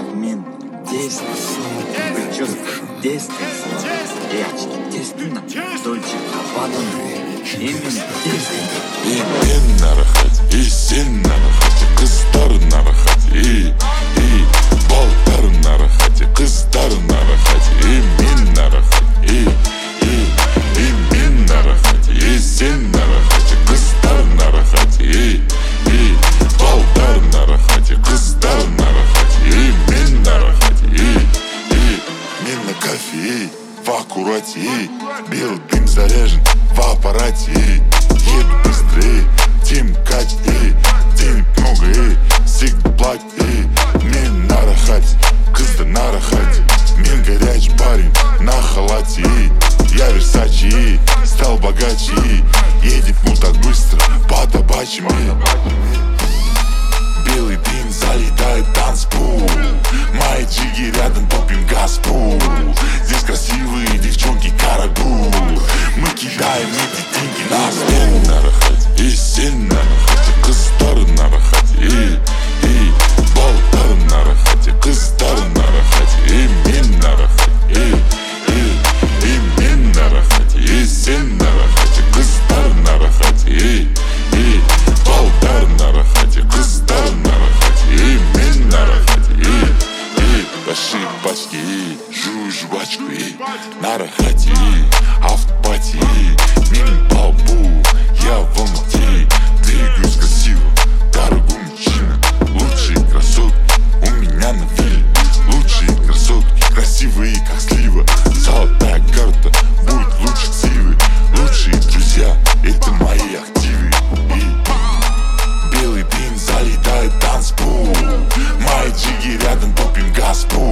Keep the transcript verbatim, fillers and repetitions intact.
обмен действий, прическа действия, и очки действия, Дольче Габбана, именно действия. И мен нарахат, и сен нарахат, кыздар нарахат, и и балдар нарахат, кыздар нарахат, и мен нарахат, и и и мен нарахат, и сен нарахат, кыздар нарахат, и и балдар нарахат, кыздар нарахат, и мен нарахат, и и мен на кофе, в аккурате, белый дым заряжен в аппарате. Еду быстрее, тем кать, эй, денег много, эй, всегда плать, эй. Мен на рахате, кызда на рахате, мен горячий парень на халате, эй. Я Версачи, эй, стал богаче, эй. Едет ну так быстро, по табачьим, эй. Белый дым залетает в танцпол, мои джиги рядом, топим газпол. Здесь красивые девчонки, карагул. Мы кидаем эти деньги на стол. Нарахать, и сен нарахать, кыздар нарахать, и и балдар нарахать, кыздар нарахать, и мен нарахать, и и и мен нарахать, и сен нарахать, кыздар нарахать, и и балдар нарахать, кыздар нарахать, и мен нарахать, и и большие пачки, и жую жвачку, и нарахать, и автопати, мимо полбу, я в Алмате, двигаюсь красиво, дорогой мужчина, лучшие красотки у меня на вилле, лучшие красотки, красивые как слива, золотая карта будет лучше ксивы, лучшие друзья это мои активы, и белый дым залетает в танцпол, мои джиги рядом, топим газпол.